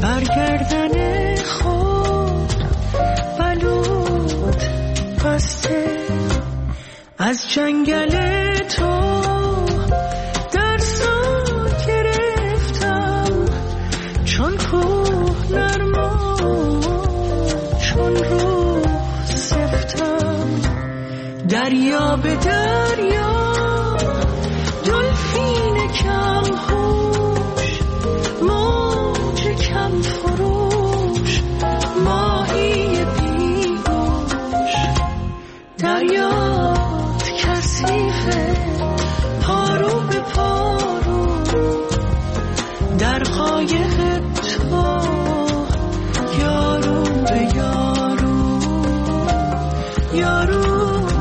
برگردن خود بلود بسته از جنگل تو درسا گرفتم چون کوه نرما چون روح سفتم دریا به دریا دلفین کم هوش موج کم فروش ماهی بیگوش دریات کثیفه پارو به پارو در قایق تو یارو به یارو یارو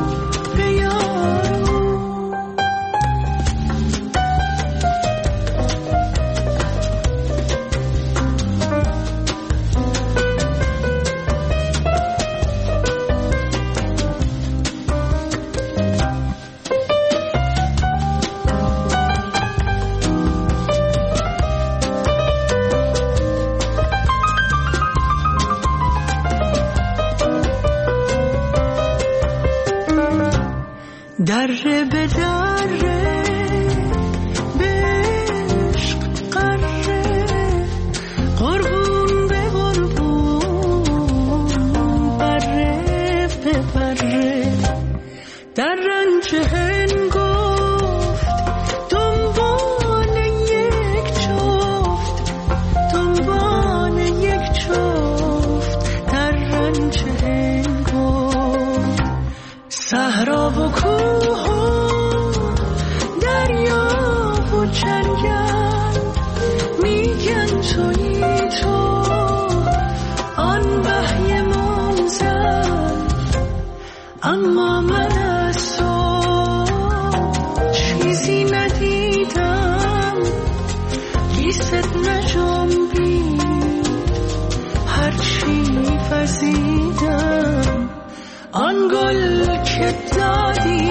دره به دره به عشق قره قربون به قربون بره به بره در رنج هنگفت دنبال یک جفت دنبال یک جفت در رنج هنگفت صحرا و کوه و دریا و جنگل میگن تویی تو آن بحی منزل اما من از تو چیزی ندیدم لیست نجنبید هرچی وزیدم آن گل که دادی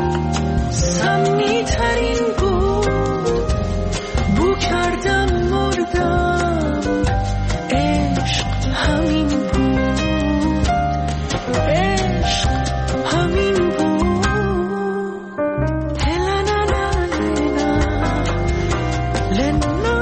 سمی ترین بود بو کردم مردم عشق همین بود عشق همین بود هلنا لنا لنا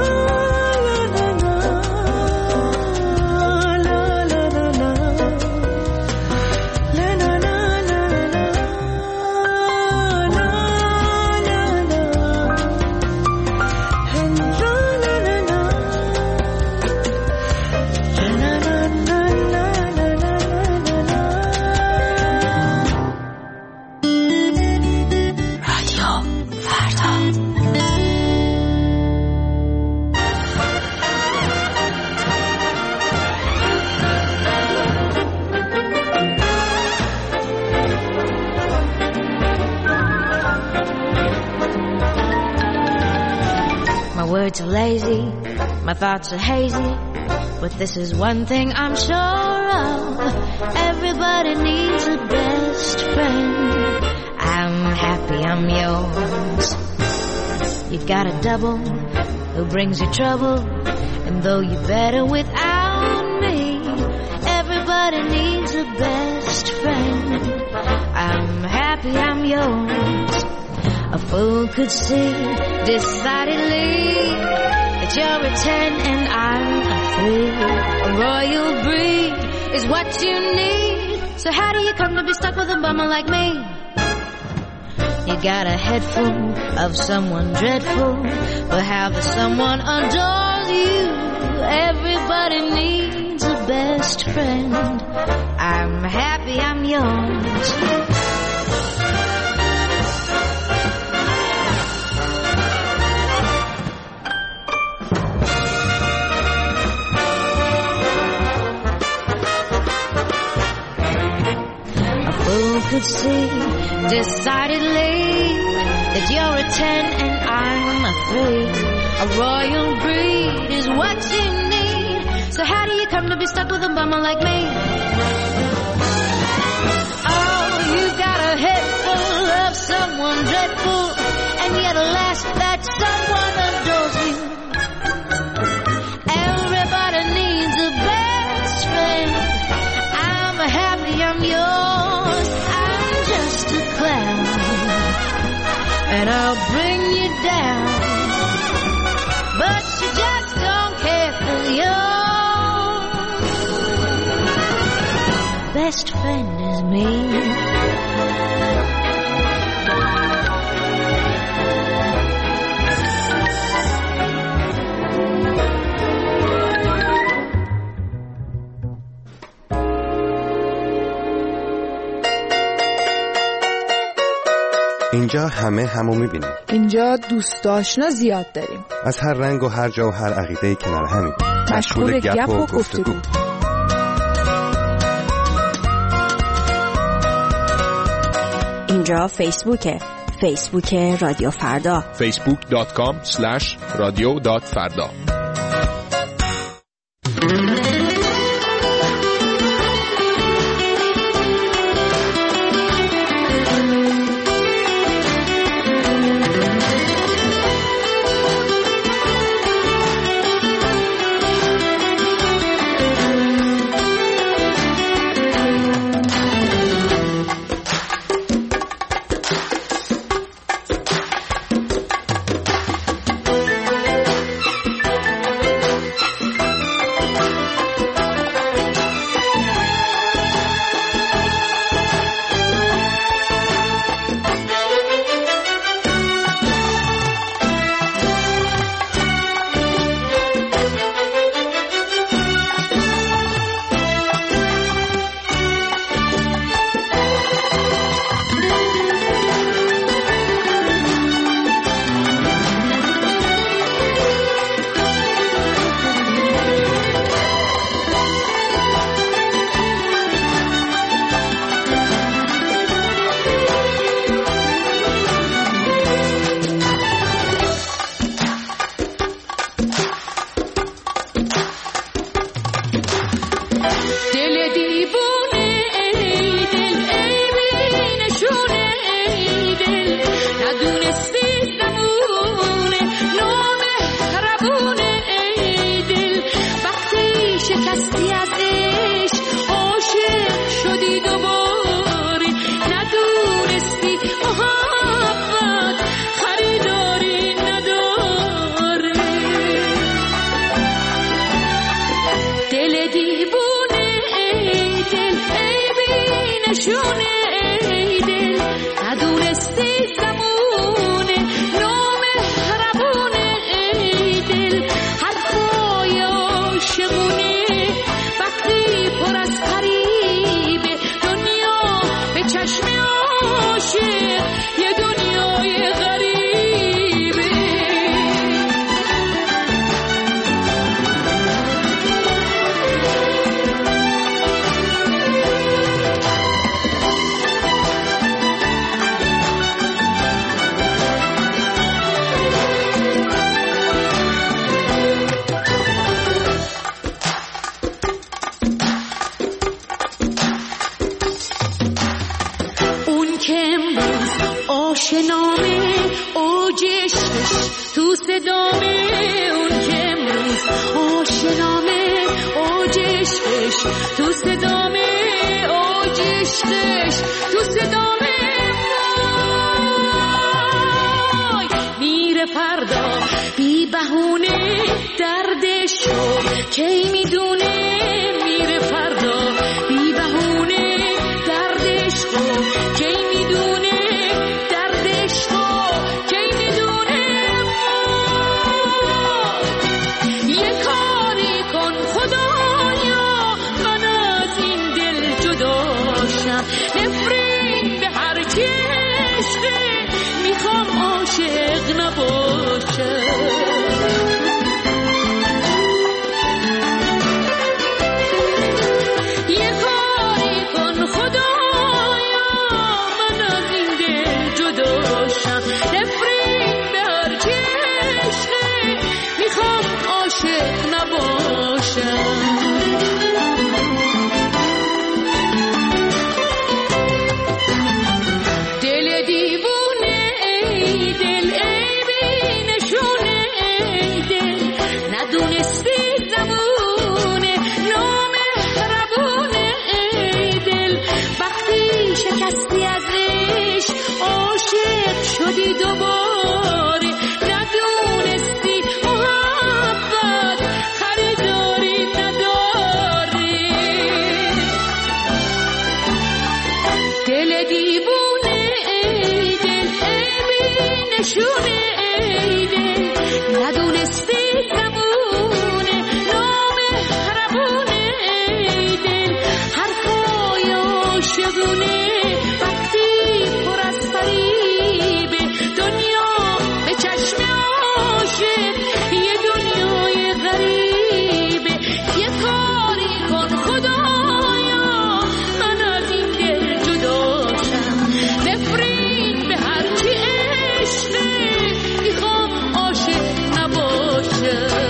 words are lazy, my thoughts are hazy, but this is one thing I'm sure of. Everybody needs a best friend. I'm happy I'm yours. You got a double who brings you trouble, and though you're better without me, everybody needs a best friend. I'm happy I'm yours. A fool could see decidedly that you're a 10 and I'm a 3. A royal breed is what you need. So how do you come to be stuck with a bummer like me? You got a head full of someone dreadful, but how the someone adores you. Everybody needs a best friend. I'm happy I'm yours. Could see decidedly that you're a 10 and I'm a 3. A royal breed is what you need. So how do you come to be stuck with a bummer like me? Oh, you got a head full of someone dreadful, and yet alas, that someone adores you. Everybody needs I'm yours. I'm just a clown, and I'll bring you down, but you just don't care for your best friend is me. اینجا همه همو میبینیم. اینجا دوست آشنا زیاد داریم. از هر رنگ و هر جا و هر عقیده‌ای کنار همین. مشغول گپ و گفتگو. اینجا فیسبوکه. فیسبوک رادیو فردا. facebook.com/radio.farda. شکستی ازش عاشق شدی دوباره ندونستی محبت خریداری نداره دل دیوونه ای دل عیبی نشونه ای دل ندونستی زبونه نامهربونه ای دل حرفای عاشقونه وقتی پر از فریبه دنیا به چشم عاشق یه دنیای غریبه یه کاری کن خدایا من از این دل جداشم نفرین به هرچی عشقه میخوام عاشق نباشم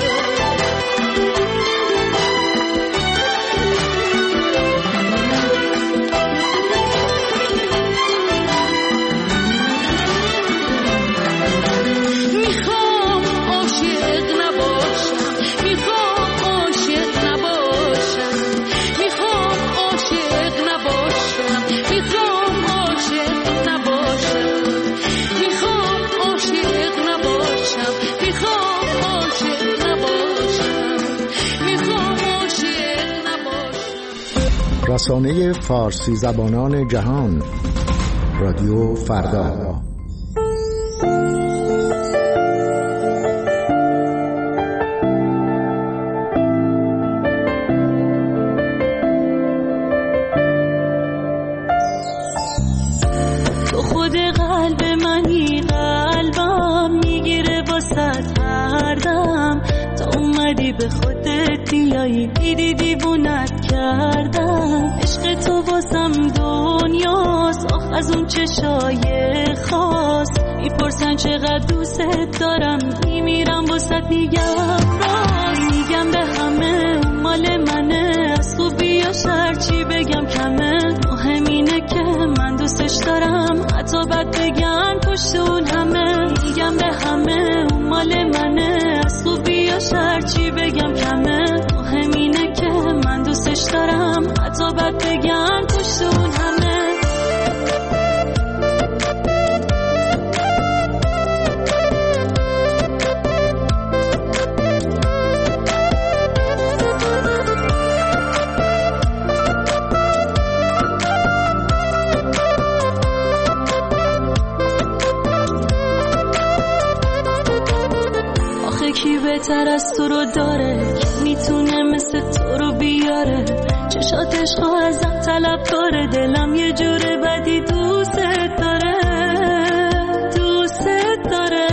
میخوام عاشق نباشم میخوام عاشق نباشم میخوام عاشق نباشم میخوام عاشق نباشم میخوام عاشق نباشم میخوام عاشق نباشم میخوام عاشق نباشم. رسانه فارسی زبانان جهان رادیو فردا. تو خود قلب منی قلبم میگیره واسه هر دم تا اومدی به خودت بیایی دیدی دیوونت کردم عشق تو واسم دنیاست آخ از اون چشای خاص میپرسن چقدر دوست دارم میمیرم واسه میگم راست میگم به همه مال منه از خوبی یا شر چی بگم کمه مهم اینه که من دوستش دارم حتی بد بگن پشت اون همه میگم به همه مال منه از خوبی یا شر چی بگم کمه مهم اینه که من دوستش دارم حتی بد بگن پشت اون همه کی بهتر از تو رو داره میتونه مثل تو رو بیاره چشات عشق ازم طلب داره دلم یه جوره بدی دوست داره دوست داره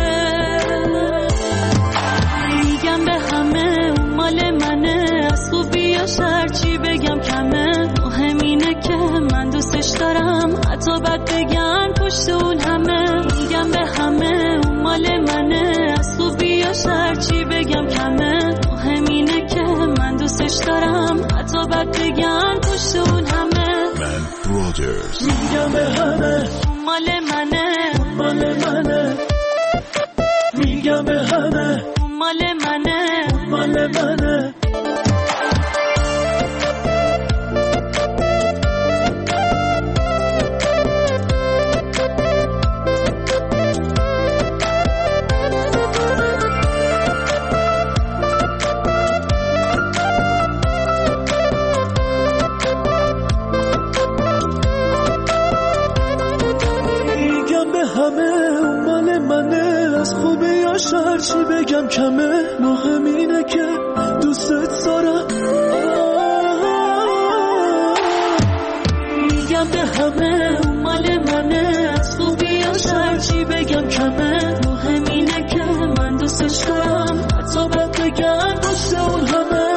میگم به همه مال منه از خوبی یا شر چی بگم کمه مهم اینه که من دوستش دارم حتی بد بگن پشت اون همه میگم به همه مال منه از خوبی یا شر چی بگم کمه مهم اینه که من دوستش دارم حتی بد بگن پشت اون همه میگم به همه مال منه مال منه میگم به همه مال منه مال منه چی بگم کمه مهم اینه که دوستت دارم میگم به همه مال منه از خوبی یا شر چی بگم کمه مهم اینه که من دوستش دارم حتی بد بگم پشت اون همه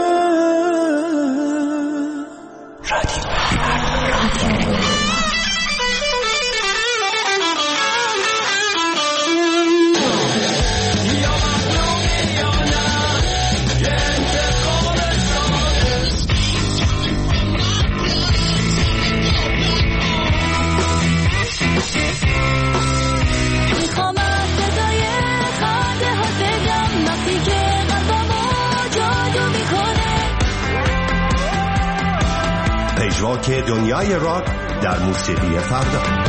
پیشواک دنیای راک در موسیقی فردا.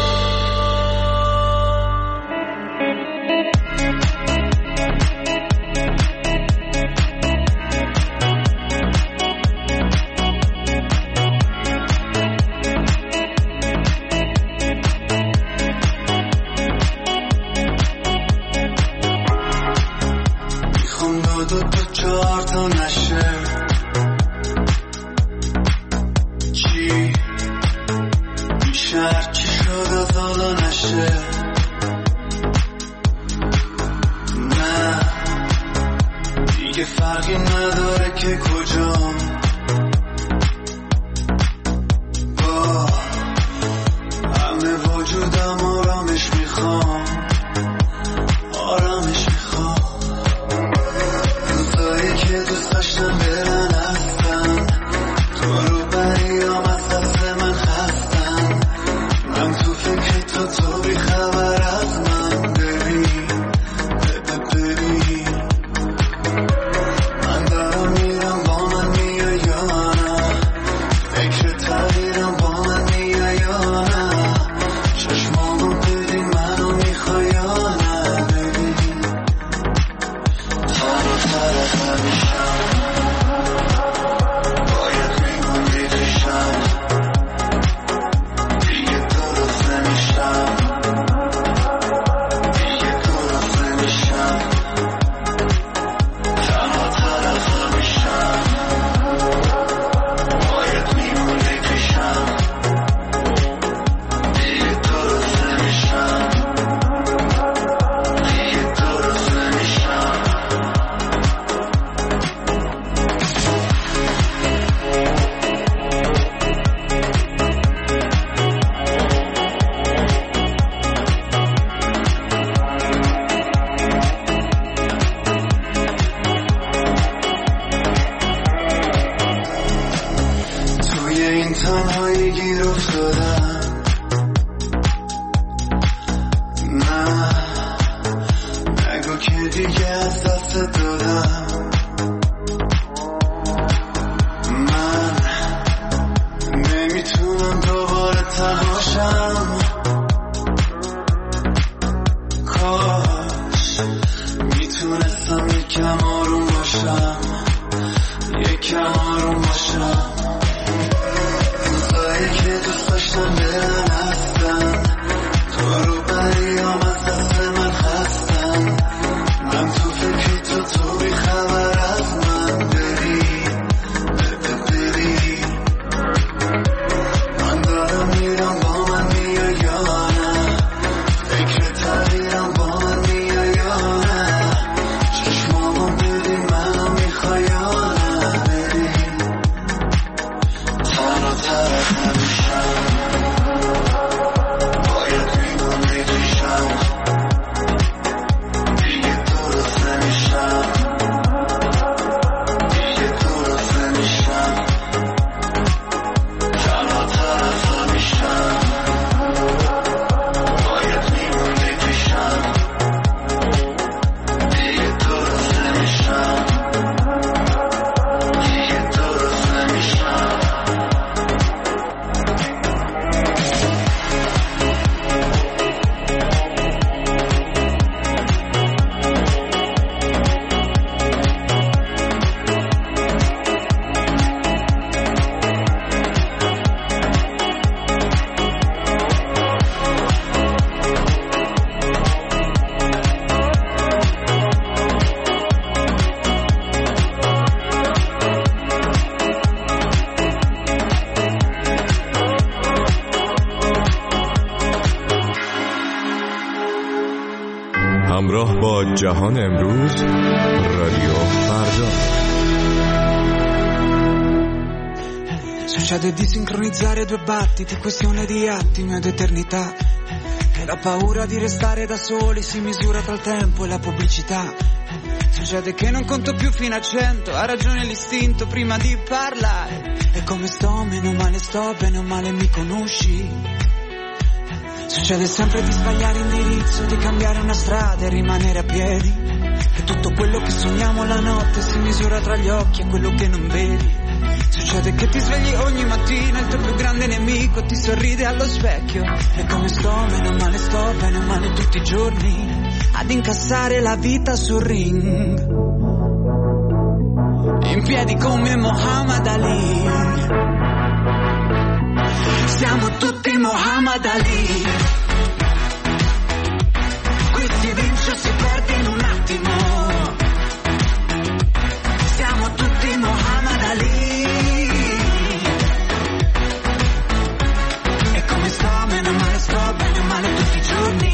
همراه با جهان امروز، رادیو فردا. Succede di sincronizzare due battiti, questione di attimi ed eternità, che la paura di restare da soli si misura tra il tempo e la pubblicità. Succede che non conto più fino a 100, ha ragione l'istinto prima di parlare. E come sto, meno male sto, bene o male mi conosci. Succede sempre di sbagliare indirizzo, di cambiare una strada e rimanere a piedi. E tutto quello che sogniamo la notte si misura tra gli occhi e quello che non vedi. Succede che ti svegli ogni mattina, il tuo più grande nemico ti sorride allo specchio. E come sto, bene o male tutti i giorni, ad incassare la vita sul ring, in piedi come Muhammad Ali. Siamo tutti Muhammad Ali. Qui si vince o si perde in un attimo. Siamo tutti Muhammad Ali. E come sto, bene o male tutti i giorni.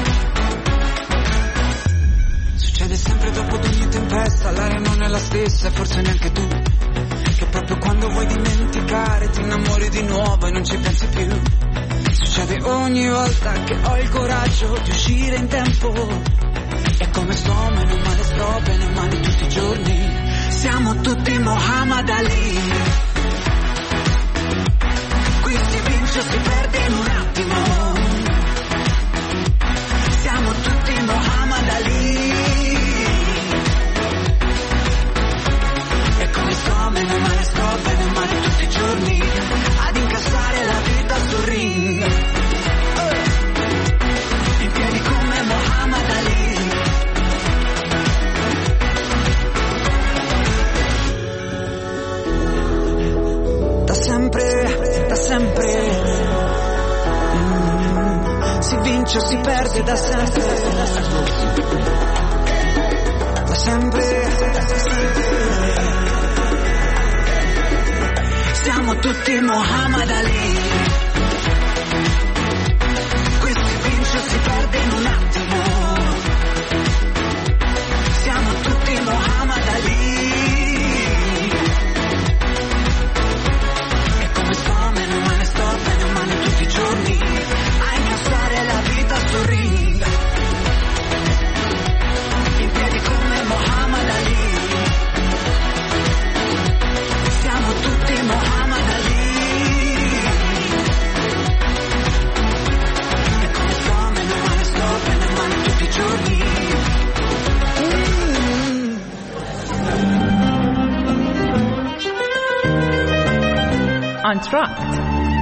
Succede sempre dopo ad ogni tempesta, l'aria non è la stessa e forse neanche tu. Che proprio quando vuoi dimenticare ti innamori di nuovo e non ci pensi più. Succede ogni volta che ho il coraggio di uscire in tempo. E come sto, bene o male tutti i giorni. Siamo tutti Muhammad Ali. Qui si vince o si perde in un attimo. Siamo tutti Muhammad Ali. E come sto, bene o male tutti i giorni, ad incassare la vita sul ring, in piedi come Muhammad Ali. Da sempre, si vince o si perde da sempre. Da sempre. Siamo tutti Muhammad Ali. Qui si vince o si perde in un attimo. Siamo tutti Muhammad Ali. E come sto, bene o male tutti i giorni, a incassare la vita sul ring, in piedi come Muhammad Ali. Siamo tutti Muhammad Ali. E come sto, bene o male tutti i giorni. Entr'acte.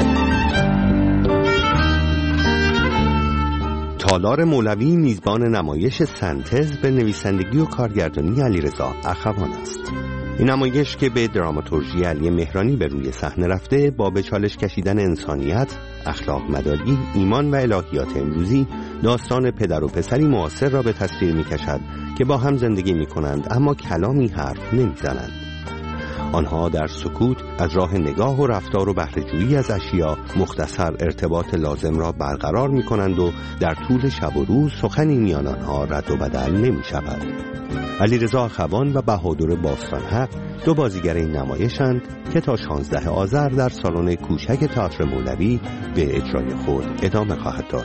تالار مولوی میزبان نمایش سنتز به نویسندگی و کارگردانی علیرضا اخوان است. این نمایش که به دراماتورژی علی مهرانی به روی صحنه رفته، با به چالش کشیدن انسانیت، اخلاق مداری، ایمان و الهیات امروزی، داستان پدر و پسری معاصر را به تصویر می‌کشد که با هم زندگی می‌کنند اما کلامی حرف نمی‌زنند. آنها در سکوت از راه نگاه و رفتار و بهره‌جویی از اشیا مختصر ارتباط لازم را برقرار می‌کنند و در طول شب و روز سخنی میان آنها رد و بدل نمی‌شود. علیرضا اخوان و بهادر باستانحق دو بازیگر این نمایشند که تا 16 آذر در سالن کوچک تئاتر مولوی به اجرای خود ادامه خواهد داد.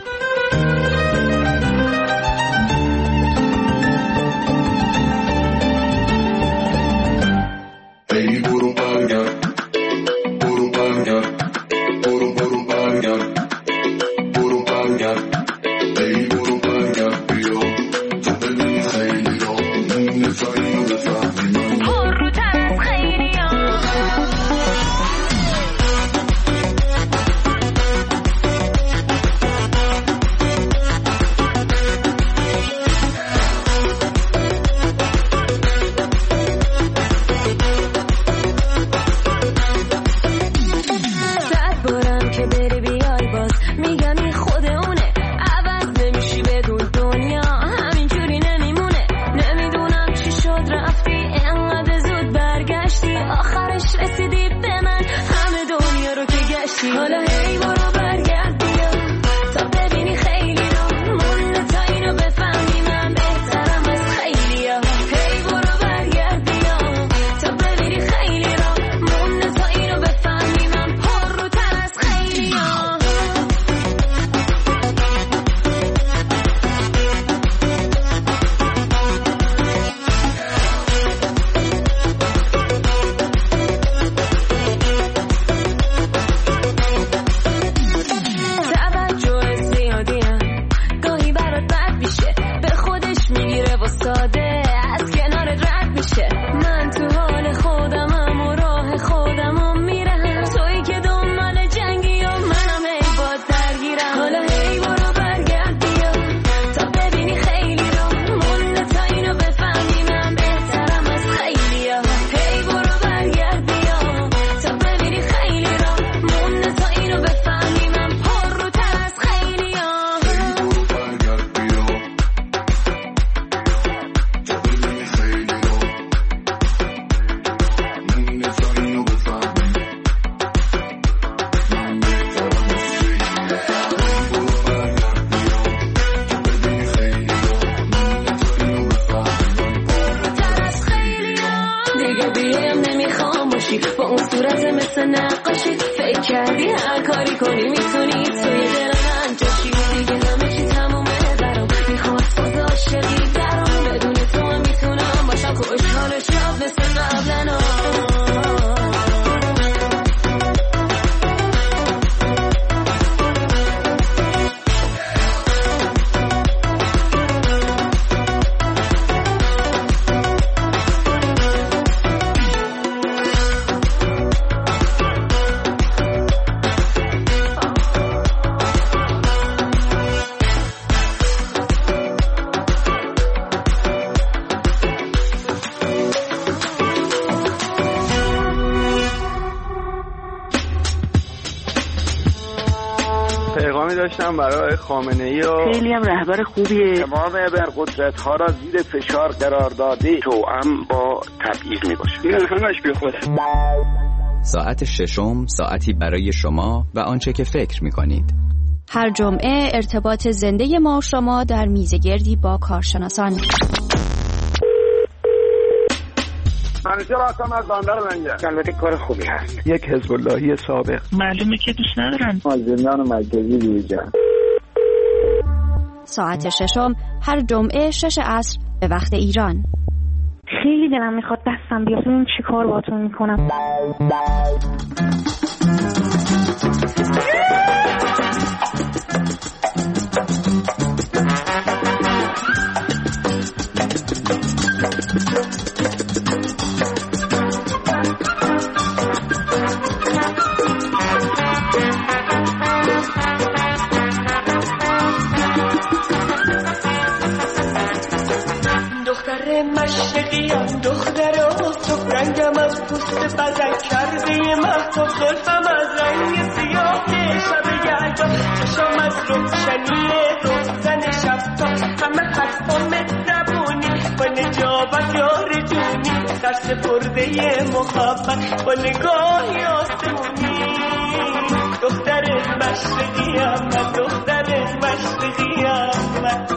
باشی، با اون صورت مثل نقاشی. فکر کردی هر کاری کنی میتونی توی دل من جاشی. دیگه همه چی تمومه برام، میخواست باز عاشقی درام. بدون تو من میتونم باشم خوشحال شب مثل قبلنا. داشتم برای خامنه‌ای و خیلی هم رهبر خوبیه. تمام ابرقدرت‌ها را زیر فشار قرار داده، توأم با تبعیض میباشه. این همش بیخوده. ساعت ششم، ساعتی برای شما و آنچه که فکر میکنید. هر جمعه ارتباط زنده ما و شما در میزگردی با کارشناسان. همیشه راستم از بندر منگه. البته کار خوبی هست. یک حزب اللهی سابق. معلومه که دوست ندارن. از زندان مرکزی بیرون. ساعت ششم هر جمعه 6 عصر به وقت ایران. خیلی دلم میخواد دستم بیاد ببینم چی کار باهاتون میکنم. مشرقیم دختر آفتاب، رنگم از پوست بدن کرده مهتاب، زلفم از رنگ سیاه شب یلدا، چشم از روشنی روزن شبتاب، همه حرفا مهربونی با نجابت یار جونی، در سپرده محبت با نگاهی آسمونی. دختر مشرقیم من، دختر مشرقیم من.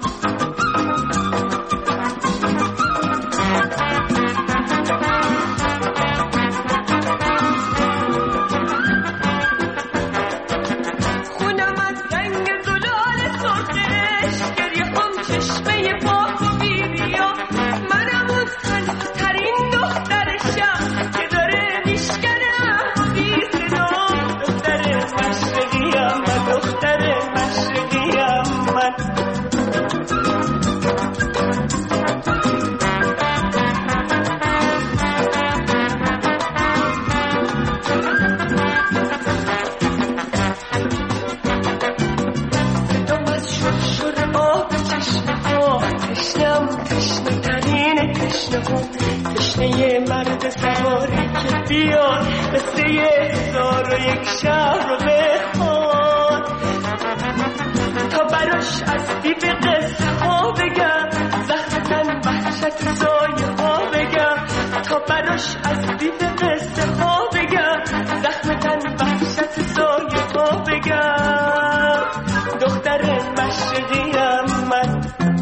تشنه مرد سواری که بیاد قصه 1001 شهر رو بخواد، تا براش از دیب قصه ها بگم، زخم تن وحشت سایه ها بگم، تا براش از دیب قصه ها بگم، زخم تن وحشت سایه ها بگم. دختر مشرقیم من.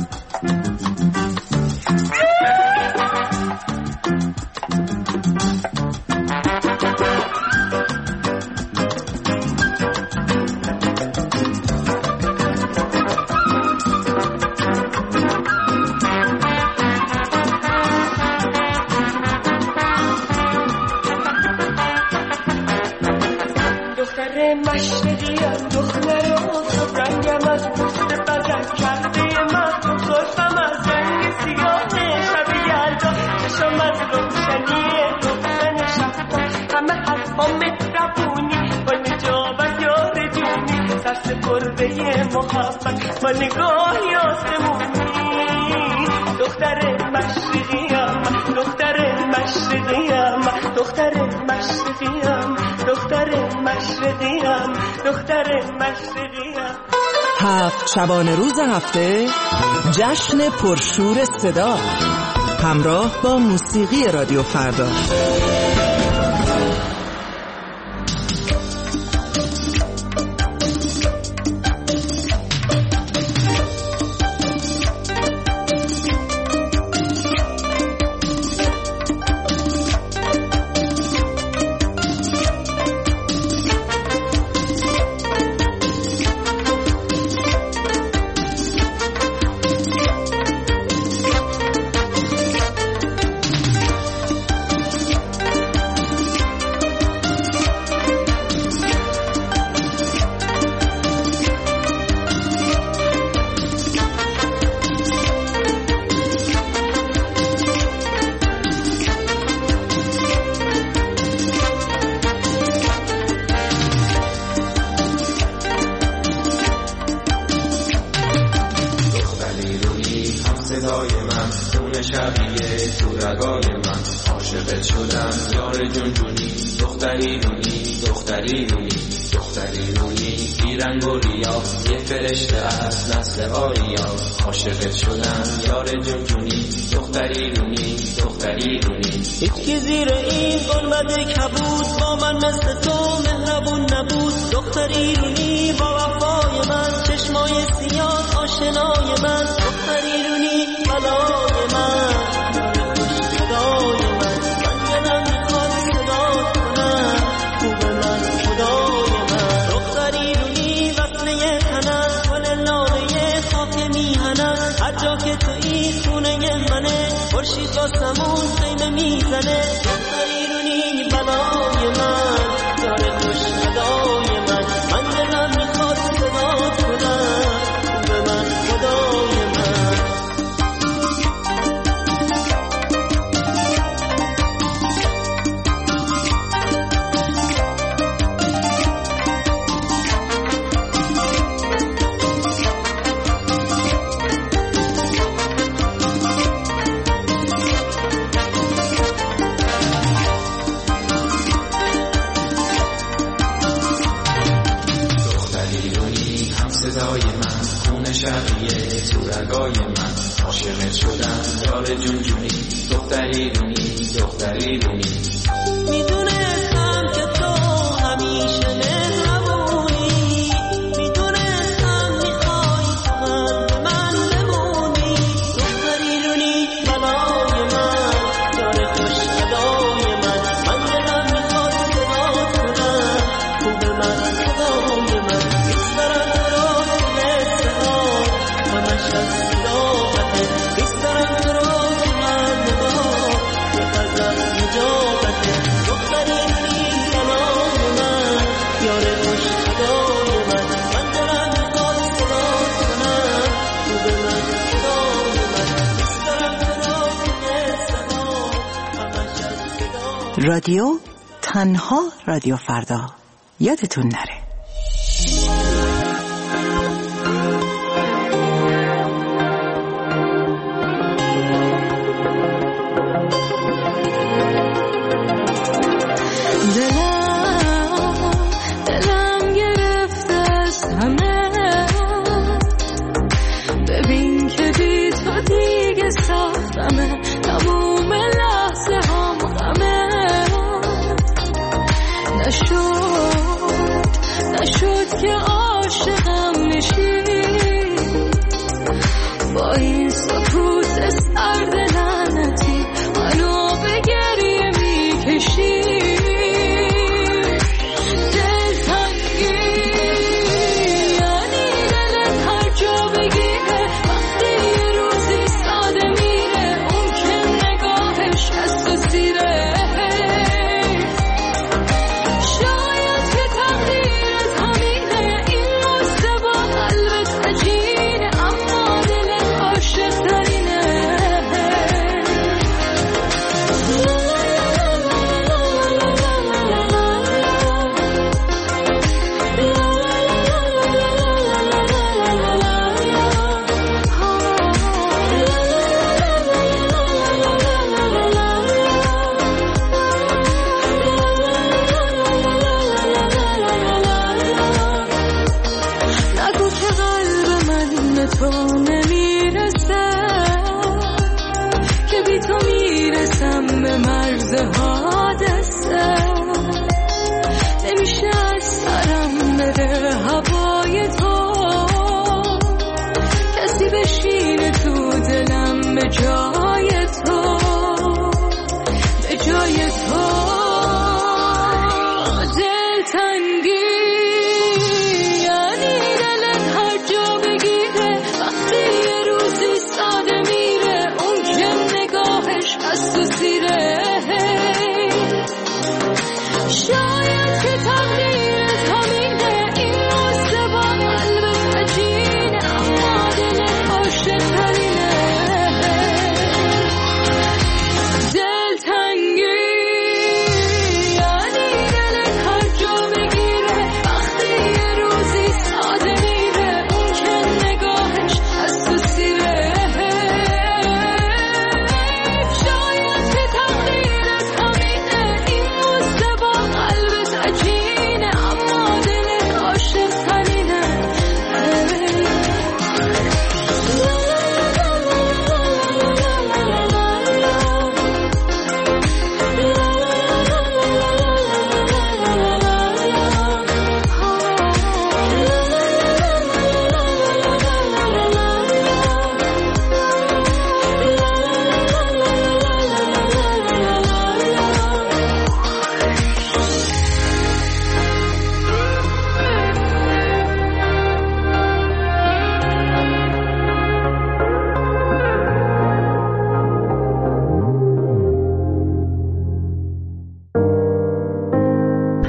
مشرقیم دختر آفتاب، رنگم از پوست بدن کرده مهتاب، زلفم از رنگ سیاه شب یلدا، چشم از روشنی روزن شبتاب، همه حرفا مهربونی با نجابت یار جونی، سرسپرده محبت با نگاهی آسمونی. دختر مشرقیم، دختر مشرقیم، دختر مشرقیم، دختر مشرقیم، دختر مشرقیم. 7 شبانه روز هفته جشن پرشور صدا همراه با موسیقی رادیو فردا. دختری رونی دختری رونی دختری رونی بیرنگ و ریا یه فرشته از نسل آریا عاشقت شدم یار جونجونی دختری رونی دختری رونی هیچی زیر این گنبد کبود با من مثل تو مهربون نبود دختری رونی با وفای من چشمای سیاه آشنای من دختری رونی بلای من خدای من دلم میخواد صدا کنم خوب من خدای من دختری رونی وصله تنم گل لاله خاک میهنم هر جا که تویی خونه منه خورشید با سمون خیمه میزنه دختری رونی بلای من داره خوش ندای من دلم میخواد صدا کنم خوب من خدای من شقیه تو رگای من عاشقت شدم یار جونجونی دختری رونی دختری رونی میدونستم که تو همیشه مهربونی میدونستم میخوای من به من بمونی دختری رونی بلای من داره خوش ندای من دلم میخواد صدا کنم خوب من خدای من دوست دارم تو رو همش از صداقته دوست دارم تو رو که من نگاه یه قدم نجابته دختری رونی بلای من یاره خوش صدای من دلم میخواد صدا کنم خوب من خدای من دوست دارم تو رو که صدا همش از صدا رادیو تنها رادیو فردا یادتون نره. دلم گرفته است همه ببین که بی تو دیگه سختمه تموم لحظه هم غمه نشد که عاشقم میشی با این سکوت سرد لعنتی منو به گریه میکشی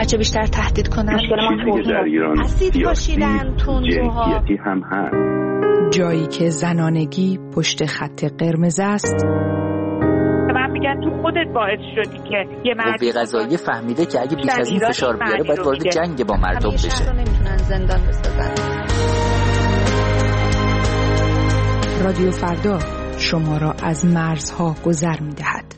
هرچه بیشتر تهدید کنن. مشکل ما در ایران اسید پاشیدن، تندروها هم هست. جایی که زنانگی پشت خط قرمز است. من میگن تو خودت باعث شدی که یه قوه قضاییه فهمیده که اگه بیش از این فشار بیاره باید وارد جنگ با مردم بشه. شهر رو نمیتونن زندان بسازن. رادیو فردا شما را از مرزها گذر می‌دهد.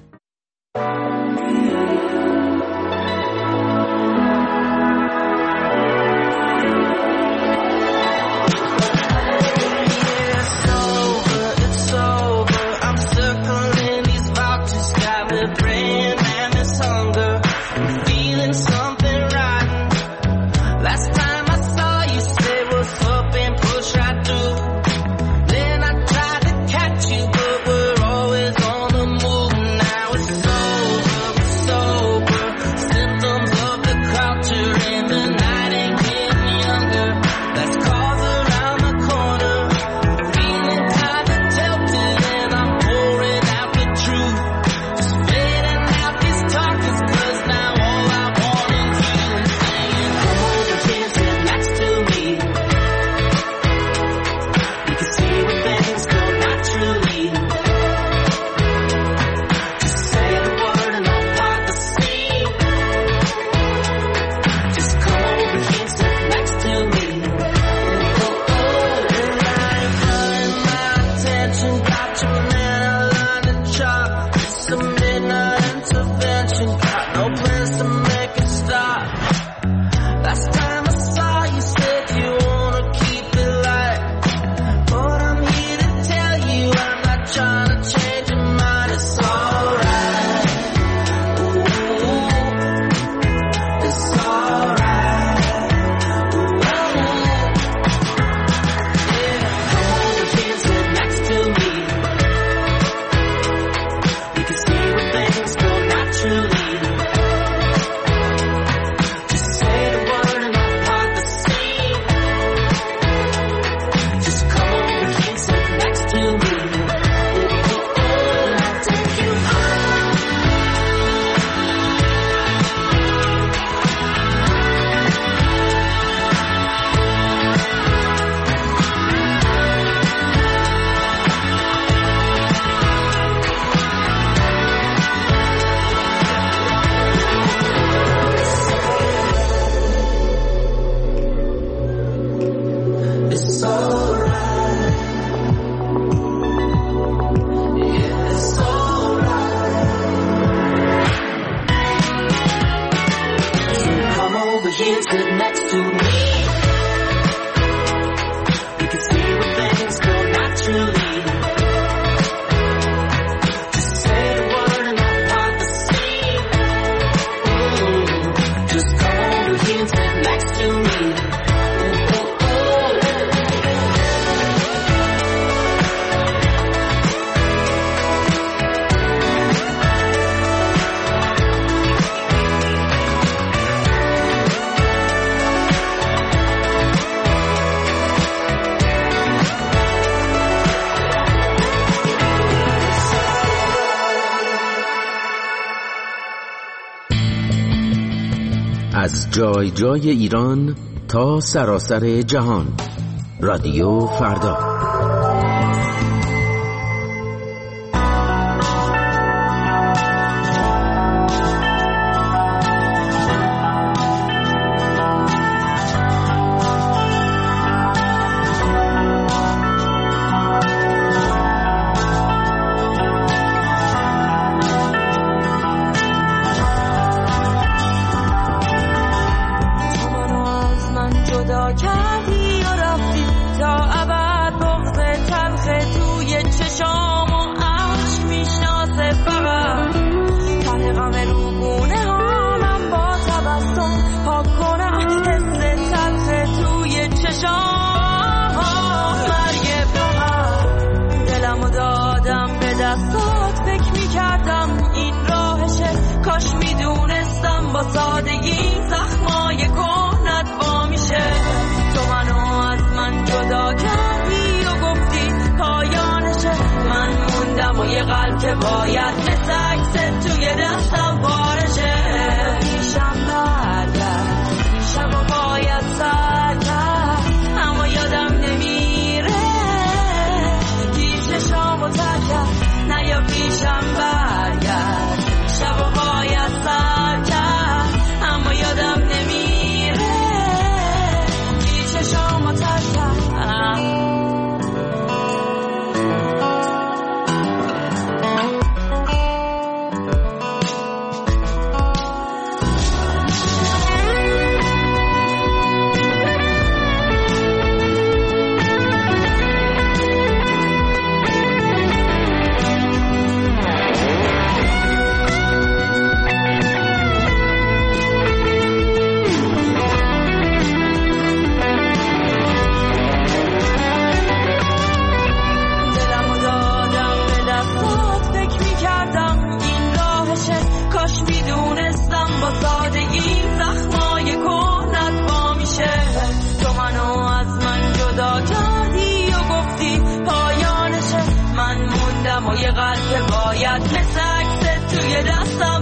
از جای جای ایران تا سراسر جهان، رادیو فردا. که باید مثل عکس توی دستم بارشه پیشم برگرد فقط مثل عکست توی دستم